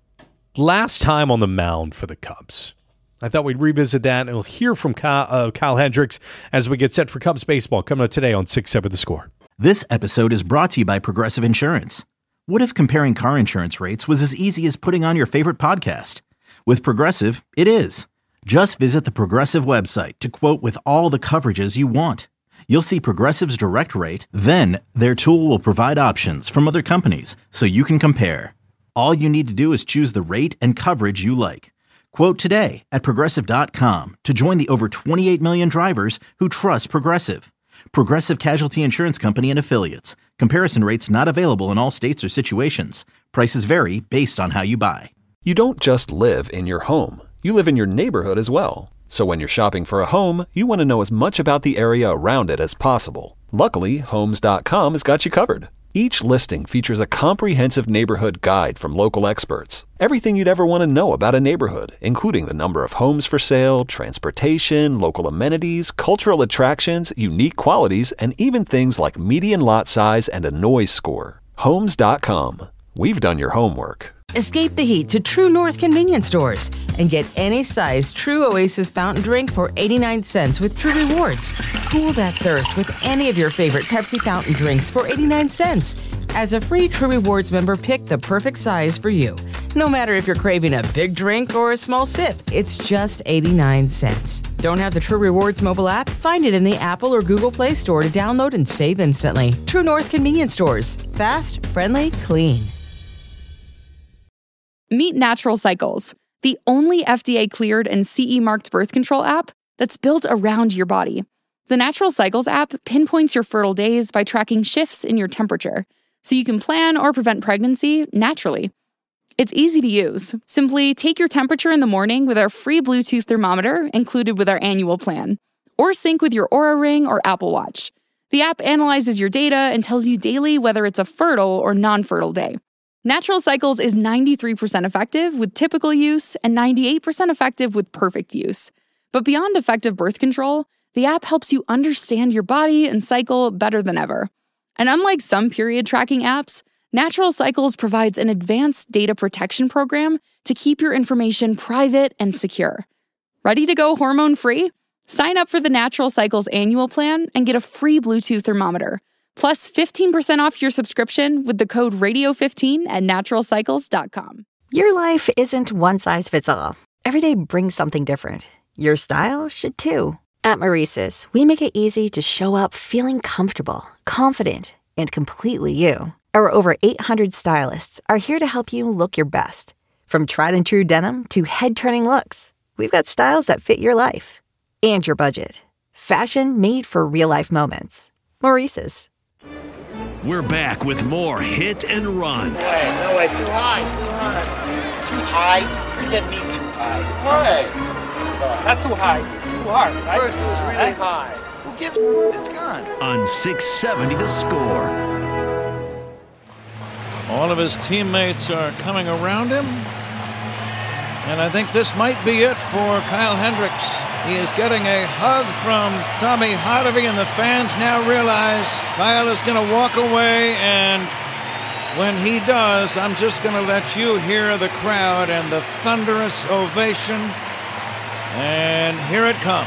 F: last time on the mound for the Cubs? I thought we'd revisit that, and we'll hear from Kyle Hendricks as we get set for Cubs baseball coming up today on 6-7 The Score.
A: This episode is brought to you by Progressive Insurance. What if comparing car insurance rates was as easy as putting on your favorite podcast? With Progressive, it is. Just visit the Progressive website to quote with all the coverages you want. You'll see Progressive's direct rate, then their tool will provide options from other companies so you can compare. All you need to do is choose the rate and coverage you like. Quote today at Progressive.com to join the over 28 million drivers who trust Progressive. Progressive Casualty Insurance Company and Affiliates. Comparison rates not available in all states or situations. Prices vary based on how you buy.
B: You don't just live in your home. You live in your neighborhood as well. So when you're shopping for a home, you want to know as much about the area around it as possible. Luckily, Homes.com has got you covered. Each listing features a comprehensive neighborhood guide from local experts. Everything you'd ever want to know about a neighborhood, including the number of homes for sale, transportation, local amenities, cultural attractions, unique qualities, and even things like median lot size and a noise score. Homes.com. We've done your homework.
C: Escape the heat to True North convenience stores and get any size True Oasis fountain drink for 89 cents with True Rewards. Cool that thirst with any of your favorite Pepsi fountain drinks for 89 cents. As a free True Rewards member, pick the perfect size for you. No matter if you're craving a big drink or a small sip, it's just 89 cents. Don't have the True Rewards mobile app? Find it in the Apple or Google Play Store to download and save instantly. True North convenience stores. Fast, friendly, clean.
H: Meet Natural Cycles, the only FDA-cleared and CE-marked birth control app that's built around your body. The Natural Cycles app pinpoints your fertile days by tracking shifts in your temperature, so you can plan or prevent pregnancy naturally. It's easy to use. Simply take your temperature in the morning with our free Bluetooth thermometer included with our annual plan, or sync with your Oura Ring or Apple Watch. The app analyzes your data and tells you daily whether it's a fertile or non-fertile day. Natural Cycles is 93% effective with typical use and 98% effective with perfect use. But beyond effective birth control, the app helps you understand your body and cycle better than ever. And unlike some period tracking apps, Natural Cycles provides an advanced data protection program to keep your information private and secure. Ready to go hormone-free? Sign up for the Natural Cycles annual plan and get a free Bluetooth thermometer, plus 15% off your subscription with the code RADIO15 at naturalcycles.com.
I: Your life isn't one size fits all. Every day brings something different. Your style should too. At Maurice's, we make it easy to show up feeling comfortable, confident, and completely you. Our over 800 stylists are here to help you look your best. From tried and true denim to head-turning looks, we've got styles that fit your life and your budget. Fashion made for real-life moments. Maurice's.
E: We're back with more Hit and Run.
Q: No way, too high. Too high? You said me too high. Too high. Not too high. Too hard, right? First it was really high. Who gives a It's gone.
E: On 670 The Score.
R: All of his teammates are coming around him. And I think this might be it for Kyle Hendricks. He is getting a hug from Tommy Hardaway, and the fans now realize Kyle is going to walk away, and when he does, I'm just going to let you hear the crowd and the thunderous ovation. And here it comes.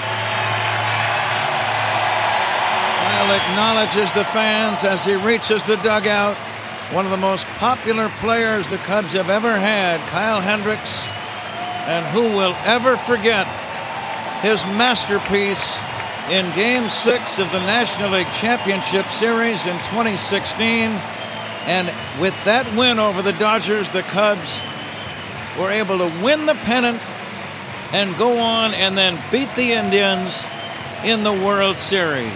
R: Kyle acknowledges the fans as he reaches the dugout. One of the most popular players the Cubs have ever had, Kyle Hendricks. And who will ever forget his masterpiece in Game 6 of the National League Championship Series in 2016. And with that win over the Dodgers, the Cubs were able to win the pennant and go on and then beat the Indians in the World Series.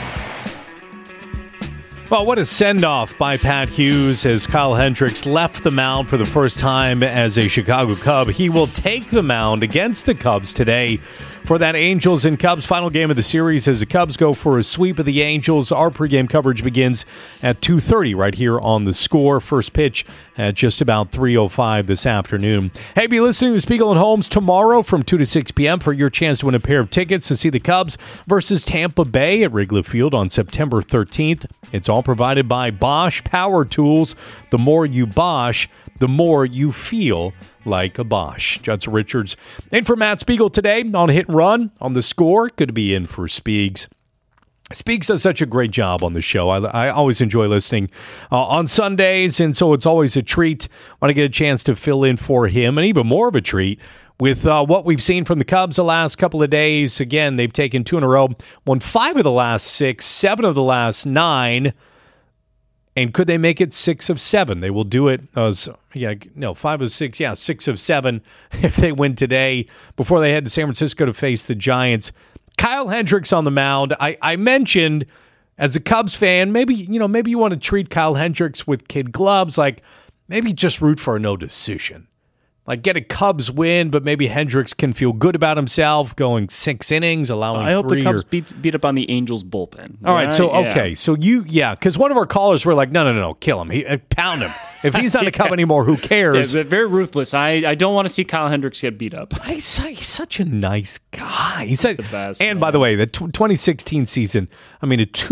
F: Well, what a send-off by Pat Hughes as Kyle Hendricks left the mound for the first time as a Chicago Cub. He will take the mound against the Cubs today for that Angels and Cubs final game of the series as the Cubs go for a sweep of the Angels. Our pregame coverage begins at 2:30 right here on The Score. First pitch at just about 3:05 this afternoon. Hey, be listening to Spiegel and Holmes tomorrow from 2 to 6 p.m. for your chance to win a pair of tickets to see the Cubs versus Tampa Bay at Wrigley Field on September 13th. It's all provided by Bosch Power Tools. The more you Bosch, the more you feel like a Bosch. Judson Richards in for Matt Spiegel today on Hit and Run on The Score. Good to be in for Spiegs. Spiegs does such a great job on the show. I always enjoy listening on Sundays, and so it's always a treat when I get a chance to fill in for him, and even more of a treat with what we've seen from the Cubs the last couple of days. Again, they've taken 2 in a row, won 5 of the last 6, 7 of the last 9. And could they make it 6 of 7? They will do it. 5 of 6. Yeah, 6 of 7 if they win today before they head to San Francisco to face the Giants. Kyle Hendricks on the mound. I mentioned as a Cubs fan, maybe you want to treat Kyle Hendricks with kid gloves. Like maybe just root for a no decision. Like get a Cubs win, but maybe Hendricks can feel good about himself going 6 innings, allowing 3.
S: I hope the Cubs beat up on the Angels bullpen.
F: All right, so okay, so because one of our callers were like, no, kill him, pound him. If he's not a Cub anymore, who cares?
S: Yeah, very ruthless. I don't want to see Kyle Hendricks get beat up.
F: But he's such a nice guy. He's the
S: best.
F: And by the way, the 2016 season, a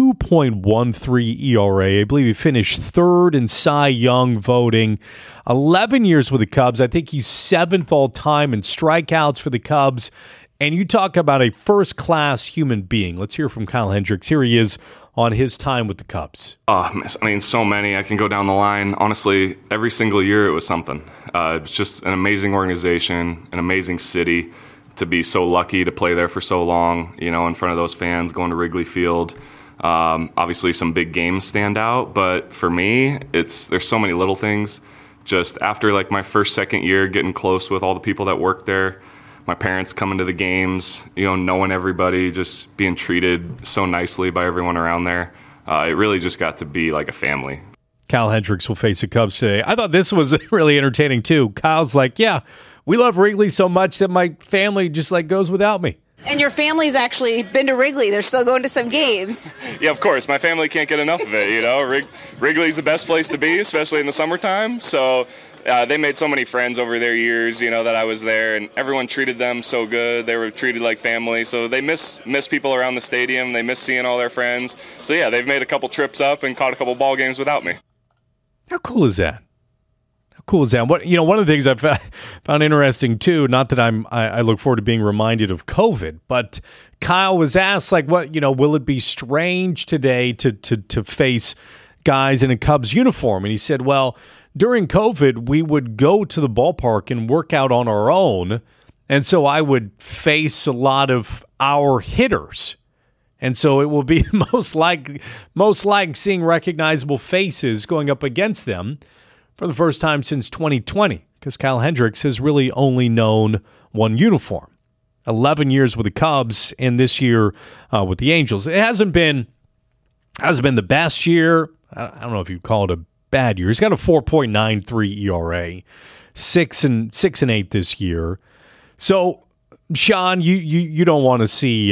F: 2.13 ERA. I believe he finished 3rd in Cy Young voting. 11 years with the Cubs. I think he's 7th all-time in strikeouts for the Cubs. And you talk about a first-class human being. Let's hear from Kyle Hendricks. Here he is on his time with the Cubs.
T: So many. I can go down the line. Honestly, every single year it was something. It's just an amazing organization, an amazing city. To be so lucky to play there for so long, in front of those fans, going to Wrigley Field. Obviously, some big games stand out. But for me, there's so many little things. Just after my first, second year, getting close with all the people that work there, my parents coming to the games, knowing everybody, just being treated so nicely by everyone around there. It really just got to be like a family.
F: Kyle Hendricks will face the Cubs today. I thought this was really entertaining, too. Kyle's like, yeah, we love Wrigley so much that my family just goes without me.
U: And your family's actually been to Wrigley. They're still going to some games.
T: Yeah, of course. My family can't get enough of it, Wrigley's the best place to be, especially in the summertime. So they made so many friends over their years, that I was there, and everyone treated them so good. They were treated like family. So they miss people around the stadium. They miss seeing all their friends. So, yeah, they've made a couple trips up and caught a couple ball games without me.
F: How cool is that? One of the things I found interesting too. Not that I look forward to being reminded of COVID, but Kyle was asked will it be strange today to face guys in a Cubs uniform? And he said, well, during COVID we would go to the ballpark and work out on our own, and so I would face a lot of our hitters, and so it will be most like seeing recognizable faces going up against them for the first time since 2020, because Kyle Hendricks has really only known one uniform. 11 years with the Cubs, and this year with the Angels. It hasn't been the best year. I don't know if you'd call it a bad year. He's got a 4.93 ERA, 6-8 this year. So, Sean, you don't want to see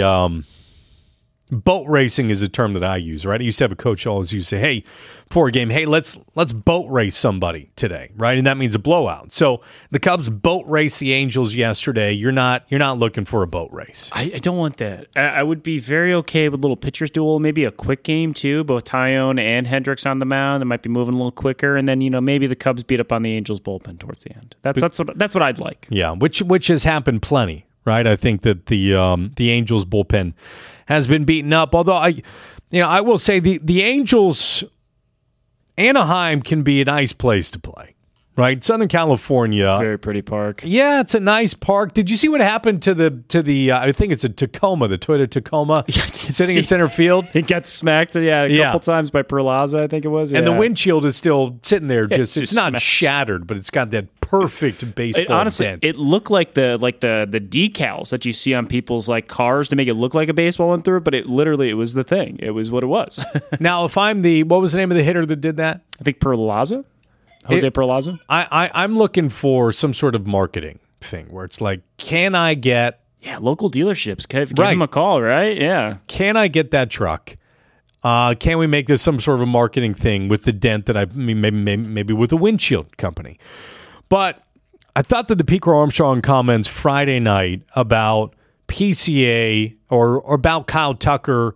F: boat racing is a term that I use, right? I used to have a coach always used to say, hey, before a game, hey, let's boat race somebody today, right? And that means a blowout. So the Cubs boat raced the Angels yesterday. You're not looking for a boat race.
S: I don't want that. I would be very okay with a little pitcher's duel, maybe a quick game too, both Tyone and Hendricks on the mound. They might be moving a little quicker, and then maybe the Cubs beat up on the Angels bullpen towards the end. That's what I'd like.
F: Yeah, which has happened plenty, right? I think that the Angels bullpen has been beaten up. Although I will say the Angels, Anaheim can be a nice place to play, right? Southern California,
S: very pretty park.
F: Yeah, it's a nice park. Did you see what happened to the I think it's a Tacoma, the Toyota Tacoma, sitting in center field?
S: It got smacked, a couple times by Perlaza, I think it was.
F: And the windshield is still sitting there. It's not smashed. Shattered, but it's got that perfect baseball dent.
S: It looked like the decals that you see on people's cars to make it look like a baseball went through, but it was the thing. It was what it was.
F: Now, if I'm what was the name of the hitter that did that?
S: I think Perlaza. Jose Perlaza?
F: I'm looking for some sort of marketing thing where it's can I get...
S: Yeah, local dealerships. Give them a call, right? Yeah.
F: Can I get that truck? Can we make this some sort of a marketing thing with the dent that maybe with a windshield company? But I thought that the Pete Armstrong comments Friday night about PCA or about Kyle Tucker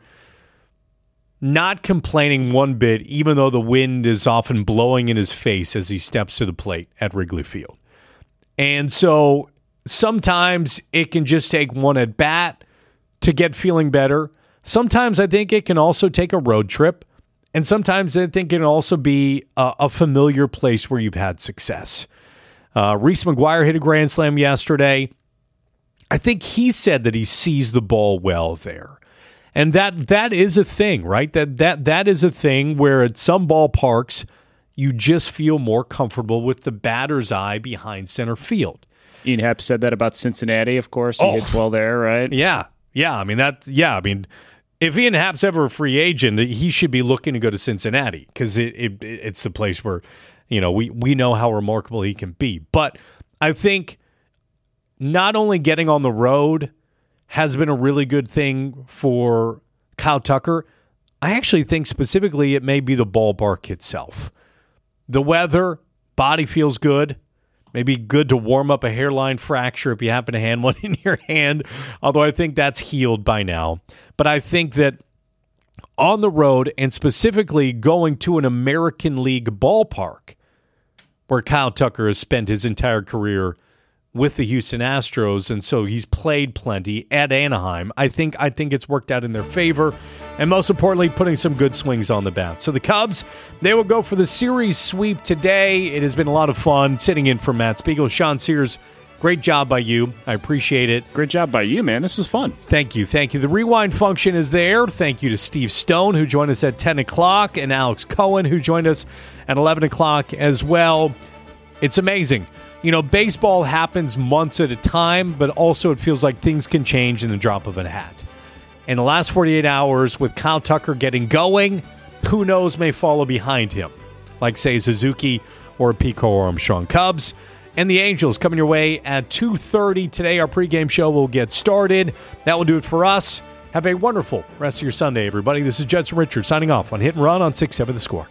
F: not complaining one bit, even though the wind is often blowing in his face as he steps to the plate at Wrigley Field. And so sometimes it can just take one at bat to get feeling better. Sometimes I think it can also take a road trip. And sometimes I think it can also be a familiar place where you've had success. Reese McGuire hit a grand slam yesterday. I think he said that he sees the ball well there. And that is a thing, right? That is a thing where at some ballparks you just feel more comfortable with the batter's eye behind center field.
S: Ian Happ said that about Cincinnati, of course. He hits well there, right?
F: Yeah. I mean, if Ian Happ's ever a free agent, he should be looking to go to Cincinnati because it's the place where, we know how remarkable he can be. But I think not only getting on the road has been a really good thing for Kyle Tucker. I actually think specifically it may be the ballpark itself. The weather, body feels good. Maybe good to warm up a hairline fracture if you happen to have one in your hand, although I think that's healed by now. But I think that on the road and specifically going to an American League ballpark where Kyle Tucker has spent his entire career with the Houston Astros, and so he's played plenty at Anaheim. I think it's worked out in their favor, and most importantly, putting some good swings on the bat. So the Cubs, they will go for the series sweep today. It has been a lot of fun sitting in for Matt Spiegel. Sean Sears, great job by you. I appreciate it.
S: Great job by you, man. This was fun.
F: Thank you. The rewind function is there. Thank you to Steve Stone, who joined us at 10 o'clock, and Alex Cohen, who joined us at 11 o'clock as well. It's amazing. You know, baseball happens months at a time, but also it feels like things can change in the drop of a hat. In the last 48 hours, with Kyle Tucker getting going, who knows may follow behind him, like, say, Suzuki or Pico Armstrong. Cubs and the Angels coming your way at 2:30 today. Our pregame show will get started. That will do it for us. Have a wonderful rest of your Sunday, everybody. This is Judson Richards signing off on Hit and Run on 6-7 The Score.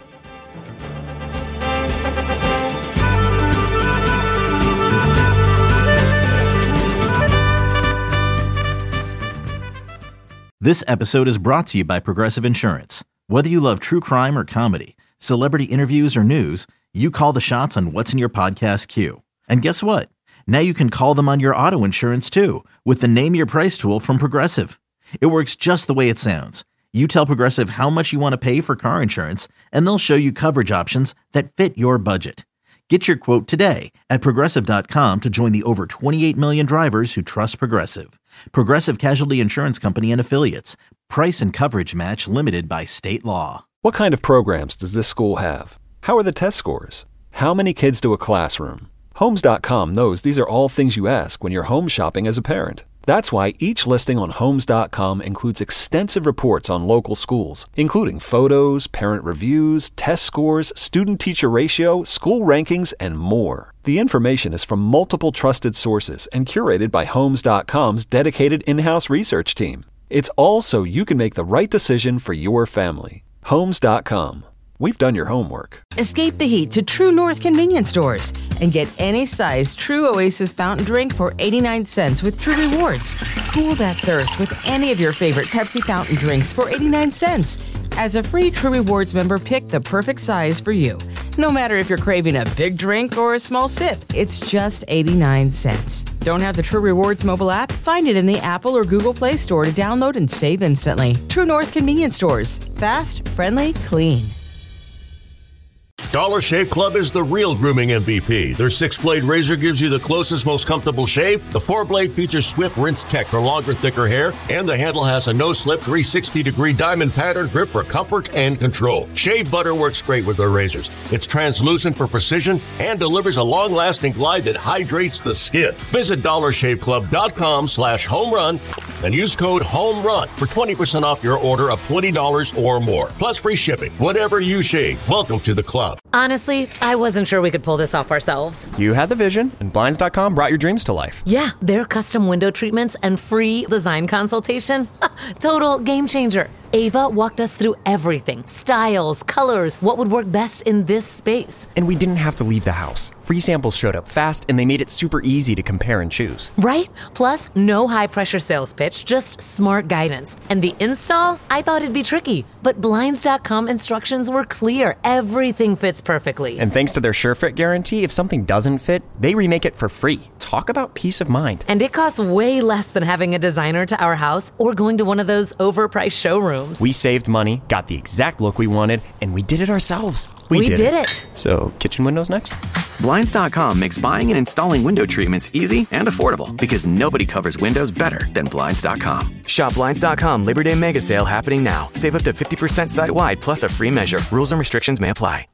A: This episode is brought to you by Progressive Insurance. Whether you love true crime or comedy, celebrity interviews or news, you call the shots on what's in your podcast queue. And guess what? Now you can call them on your auto insurance too with the Name Your Price tool from Progressive. It works just the way it sounds. You tell Progressive how much you want to pay for car insurance, and they'll show you coverage options that fit your budget. Get your quote today at Progressive.com to join the over 28 million drivers who trust Progressive. Progressive Casualty Insurance Company and Affiliates. Price and coverage match limited by state law.
B: What kind of programs does this school have? How are the test scores? How many kids do a classroom? Homes.com knows these are all things you ask when you're home shopping as a parent. That's why each listing on Homes.com includes extensive reports on local schools, including photos, parent reviews, test scores, student-teacher ratio, school rankings, and more. The information is from multiple trusted sources and curated by Homes.com's dedicated in-house research team. It's all so you can make the right decision for your family. Homes.com. We've done your homework.
C: Escape the heat to True North convenience stores and get any size True Oasis fountain drink for 89 cents with True Rewards. Cool that thirst with any of your favorite Pepsi fountain drinks for 89 cents. As a free True Rewards member, pick the perfect size for you. No matter if you're craving a big drink or a small sip, it's just 89 cents. Don't have the True Rewards mobile app? Find it in the Apple or Google Play Store to download and save instantly. True North convenience stores. Fast, friendly, clean.
D: Dollar Shave Club is the real grooming MVP. Their 6-blade razor gives you the closest, most comfortable shave. The 4-blade features Swift Rinse Tech for longer, thicker hair. And the handle has a no-slip 360-degree diamond pattern grip for comfort and control. Shave butter works great with their razors. It's translucent for precision and delivers a long-lasting glide that hydrates the skin. Visit DollarShaveClub.com/homerun and use code HOMERUN for 20% off your order of $20 or more. Plus free shipping. Whatever you shave, welcome to the club.
V: Honestly, I wasn't sure we could pull this off ourselves.
W: You had the vision, and Blinds.com brought your dreams to life.
V: Yeah, their custom window treatments and free design consultation. Total game changer. Ava walked us through everything. Styles, colors, what would work best in this space.
W: And we didn't have to leave the house. Free samples showed up fast, and they made it super easy to compare and choose.
V: Right? Plus, no high-pressure sales pitch, just smart guidance. And the install? I thought it'd be tricky. But Blinds.com instructions were clear. Everything fits perfectly.
W: And thanks to their SureFit guarantee, if something doesn't fit, they remake it for free. Talk about peace of mind.
V: And it costs way less than having a designer to our house or going to one of those overpriced showrooms.
W: We saved money, got the exact look we wanted, and we did it ourselves.
V: We did it.
W: So, kitchen windows next?
X: Blinds.com makes buying and installing window treatments easy and affordable because nobody covers windows better than Blinds.com. Shop Blinds.com Labor Day Mega Sale happening now. Save up to 50% site-wide plus a free measure. Rules and restrictions may apply.